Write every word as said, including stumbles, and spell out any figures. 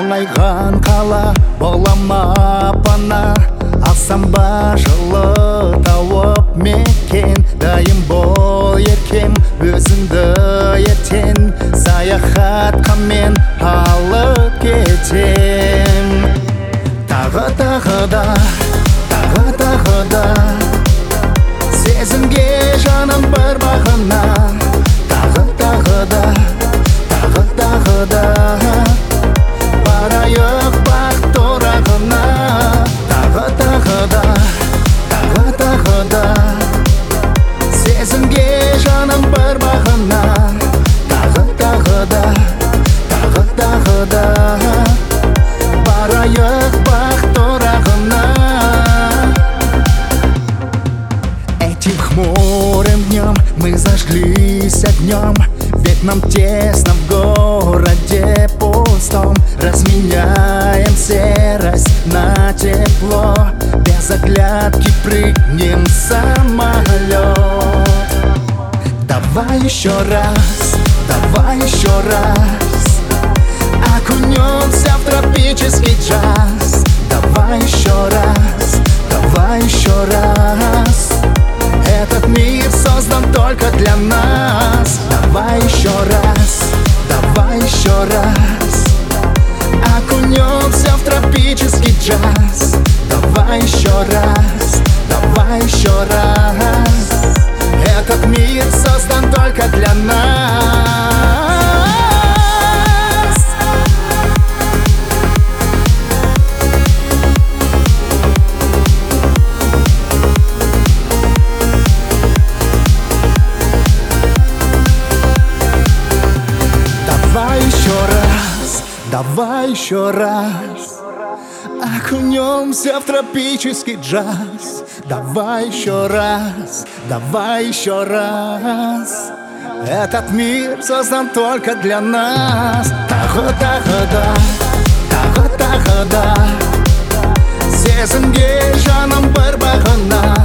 оңайған қала болама пана, алсам ба жылы тауып мекен. Дайым бол еркем, өзіңді ертең саяхатқа мен алып кетем. Тағы тағы да, тағы тағы да, сезімге жаным бір бағына. Тағы тағы да, тағы тағы да, барайық бақ тұрағына. Тағы тағы да, тағы тағы да, сезімге жаным бір бағына. Тағы тағы да, тағы тағы да, барайық бақ тұрағына. Этим хмурым днем мы зажглись огнем, ведь нам тесно в городе пустом. Разменяем серость на тепло, без оглядки прыгнем в самолет. Давай еще раз, давай еще раз, окунемся в тропический джаз. Давай еще раз, давай еще раз, этот мир создан только для нас. Давай еще раз, давай еще раз, окунемся в тропический джаз. Давай еще раз, давай еще раз, этот мир создан только для нас. Давай еще раз, давай еще раз, окунемся в тропический джаз. Давай еще раз, давай еще раз, этот мир создан только для нас. Тағы тағы да, тағы тағы да, сезімге жаным бір бағына.